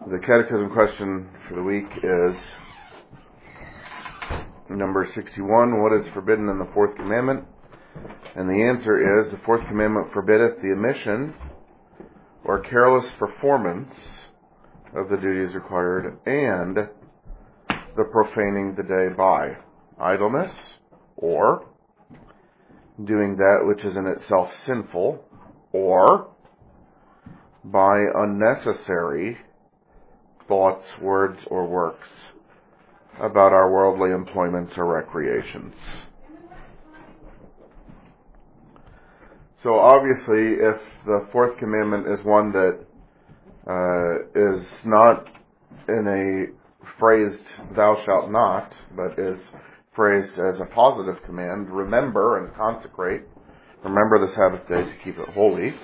The catechism question for the week is number 61. What is forbidden in the fourth commandment? And the answer is, the fourth commandment forbiddeth the omission or careless performance of the duties required, and the profaning the day by idleness, or doing that which is in itself sinful, or by unnecessary thoughts, words, or works about our worldly employments or recreations. So obviously, if the fourth commandment is one that is not in a phrased thou shalt not, but is phrased as a positive command, remember and consecrate, remember the Sabbath day to keep it holy.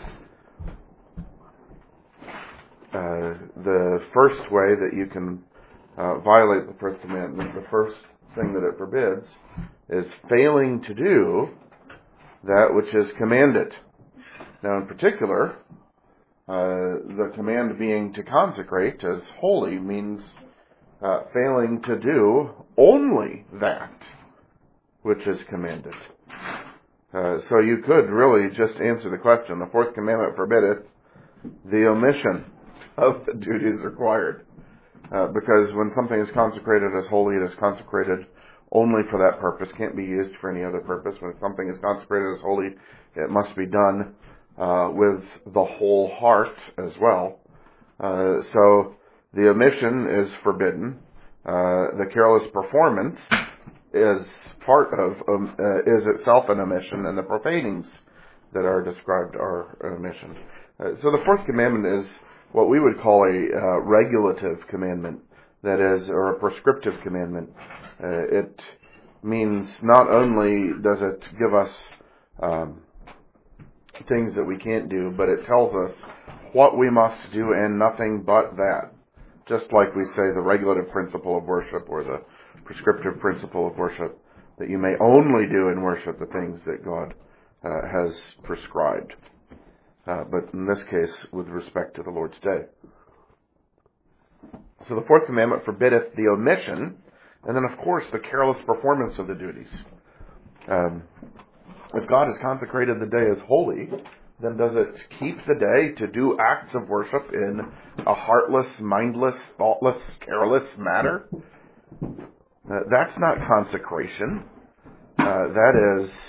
The first way that you can violate the first commandment, the first thing that it forbids, is failing to do that which is commanded. Now in particular, the command being to consecrate as holy means failing to do only that which is commanded. So you could really just answer the question. The fourth commandment forbiddeth the omission of the duties required. Because when something is consecrated as holy, it is consecrated only for that purpose, can't be used for any other purpose. When something is consecrated as holy, it must be done with the whole heart as well. So the omission is forbidden. The careless performance is part of, is itself an omission, and the profanings that are described are an omission. So the fourth commandment is what we would call a regulative commandment, that is, or a prescriptive commandment. It means not only does it give us things that we can't do, but it tells us what we must do and nothing but that. Just like we say the regulative principle of worship or the prescriptive principle of worship, that you may only do in worship the things that God has prescribed. But in this case, with respect to the Lord's Day. So the fourth commandment forbiddeth the omission, and then of course the careless performance of the duties. If God has consecrated the day as holy, then does it keep the day to do acts of worship in a heartless, mindless, thoughtless, careless manner? That's not consecration. That is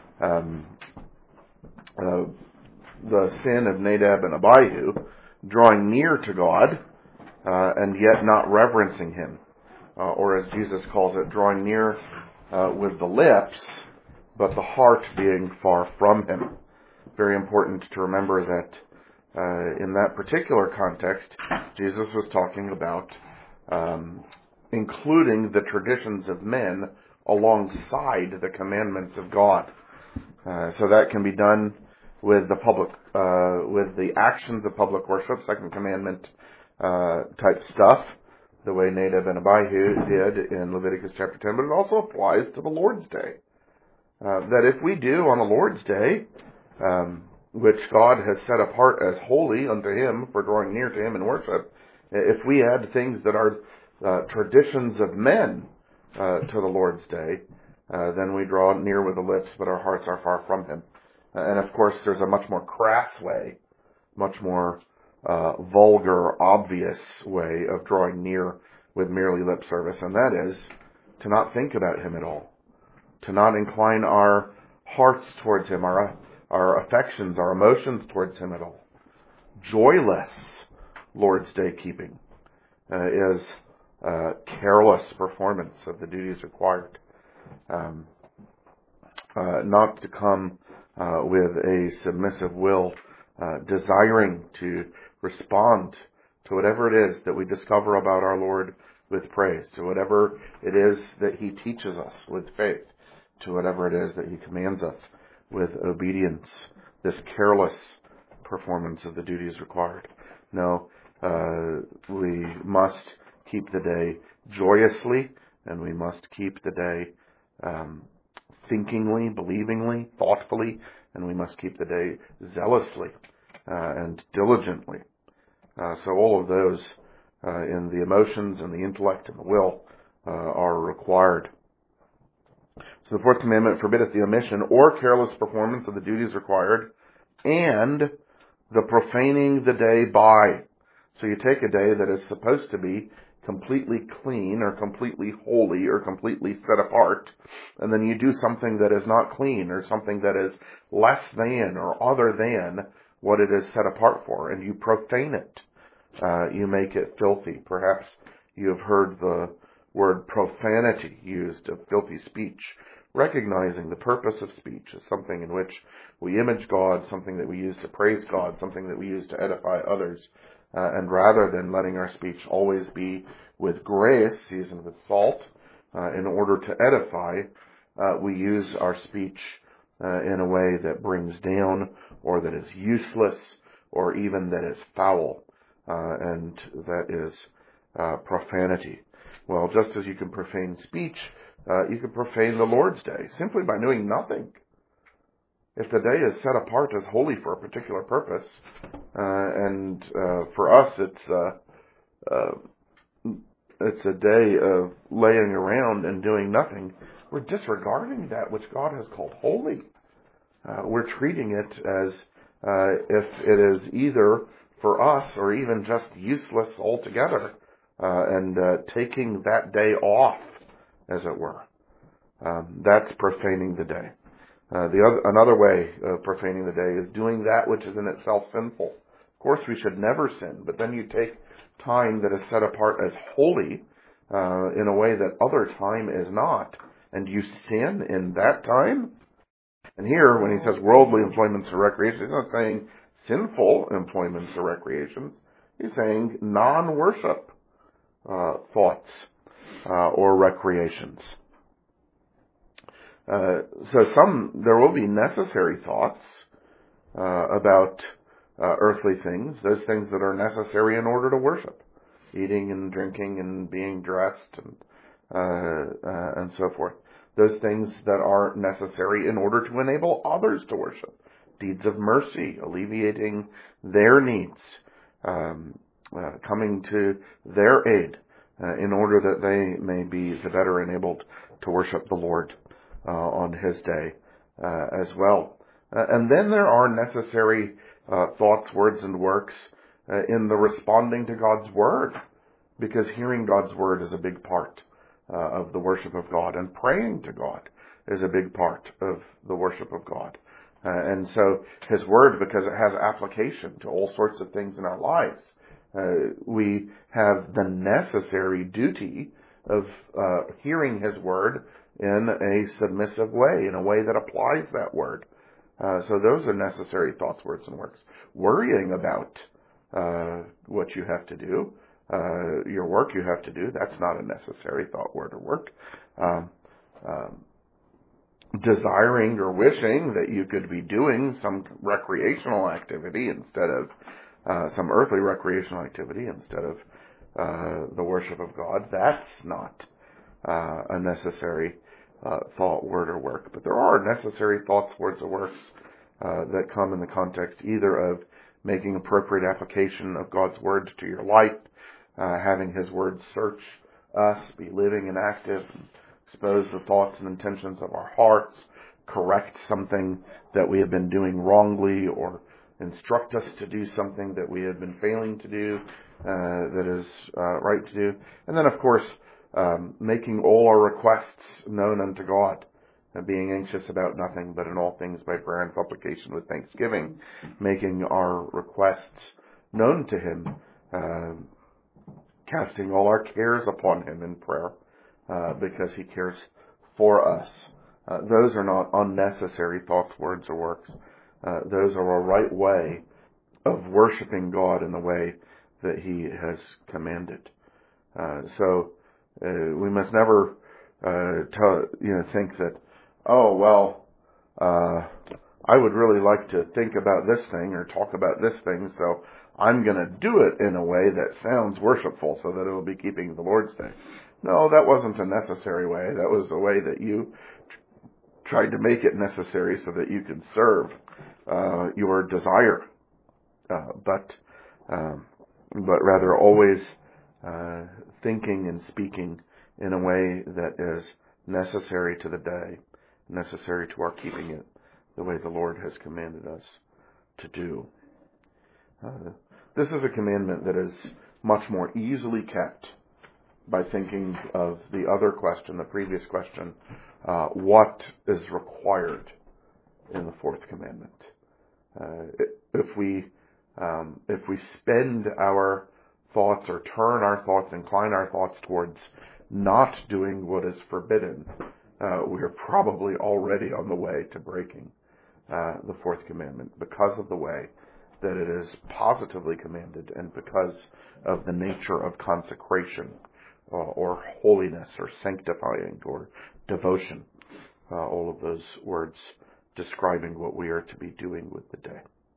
the sin of Nadab and Abihu, drawing near to God, and yet not reverencing Him. Or as Jesus calls it, drawing near with the lips, but the heart being far from Him. Very important to remember that in that particular context, Jesus was talking about including the traditions of men alongside the commandments of God. So that can be done with the public, with the actions of public worship, second commandment type stuff, the way Nadab and Abihu did in Leviticus chapter 10, but it also applies to the Lord's Day. That if we do on the Lord's Day, which God has set apart as holy unto Him for drawing near to Him in worship, if we add things that are traditions of men to the Lord's Day, then we draw near with the lips, but our hearts are far from Him. And of course, there's a much more crass way, much more vulgar, obvious way of drawing near with merely lip service, and that is to not think about Him at all, to not incline our hearts towards Him, our affections, our emotions towards Him at all. Joyless Lord's Day keeping is careless performance of the duties required. Not to come with a submissive will, desiring to respond to whatever it is that we discover about our Lord with praise, to whatever it is that He teaches us with faith, to whatever it is that He commands us with obedience, this careless performance of the duties required. No, we must keep the day joyously, and we must keep the day thinkingly, believingly, thoughtfully, and we must keep the day zealously and diligently. So all of those in the emotions and the intellect and the will are required. So the fourth commandment forbiddeth the omission or careless performance of the duties required, and the profaning the day by. So you take a day that is supposed to be completely clean or completely holy or completely set apart, and then you do something that is not clean or something that is less than or other than what it is set apart for, and you profane it. You make it filthy. Perhaps you have heard the word profanity used of filthy speech, recognizing the purpose of speech as something in which we image God, something that we use to praise God, something that we use to edify others. And rather than letting our speech always be with grace, seasoned with salt, in order to edify, we use our speech in a way that brings down, or that is useless, or even that is foul, and that is profanity. Well, just as you can profane speech, you can profane the Lord's day simply by doing nothing. If the day is set apart as holy for a particular purpose, and for us it's a day of laying around and doing nothing, we're disregarding that which God has called holy. We're treating it as if it is either for us or even just useless altogether, and taking that day off, as it were. That's profaning the day. Another way of profaning the day is doing that which is in itself sinful. Of course, we should never sin, but then you take time that is set apart as holy in a way that other time is not, and you sin in that time. And here, when he says worldly employments or recreation, he's not saying sinful employments or recreations. He's saying non-worship thoughts or recreations. So there will be necessary thoughts about earthly things, those things that are necessary in order to worship, eating and drinking and being dressed and so forth. Those things that are necessary in order to enable others to worship. Deeds of mercy, alleviating their needs, coming to their aid in order that they may be the better enabled to worship the Lord on His day as well. And then there are necessary thoughts, words, and works in the responding to God's Word, because hearing God's Word is a big part of the worship of God, and praying to God is a big part of the worship of God. And so His Word, because it has application to all sorts of things in our lives, we have the necessary duty of hearing His Word in a submissive way, in a way that applies that Word. So those are necessary thoughts, words, and works. Worrying about what you have to do, your work you have to do, that's not a necessary thought, word, or work. Desiring or wishing that you could be doing some recreational activity instead of some earthly recreational activity instead of the worship of God, that's not a necessary thought, word, or work. But there are necessary thoughts, words, or works that come in the context either of making appropriate application of God's Word to your life, having His Word search us, be living and active, and expose the thoughts and intentions of our hearts, correct something that we have been doing wrongly, or instruct us to do something that we have been failing to do that is right to do. And then, of course, making all our requests known unto God, and being anxious about nothing, but in all things by prayer and supplication with thanksgiving, making our requests known to Him, casting all our cares upon Him in prayer, because He cares for us. Those are not unnecessary thoughts, words, or works. Those are a right way of worshiping God in the way that He has commanded. So we must never think that, oh, well, I would really like to think about this thing or talk about this thing, so I'm going to do it in a way that sounds worshipful so that it will be keeping the Lord's day. No, that wasn't a necessary way. That was the way that you tried to make it necessary so that you could serve your desire, but rather always thinking and speaking in a way that is necessary to the day, necessary to our keeping it the way the Lord has commanded us to do. This is a commandment that is much more easily kept by thinking of the other question, the previous question, what is required in the fourth commandment. If we spend our thoughts or turn our thoughts, incline our thoughts towards not doing what is forbidden, we are probably already on the way to breaking the fourth commandment because of the way that it is positively commanded and because of the nature of consecration or holiness or sanctifying or devotion. All of those words describing what we are to be doing with the day.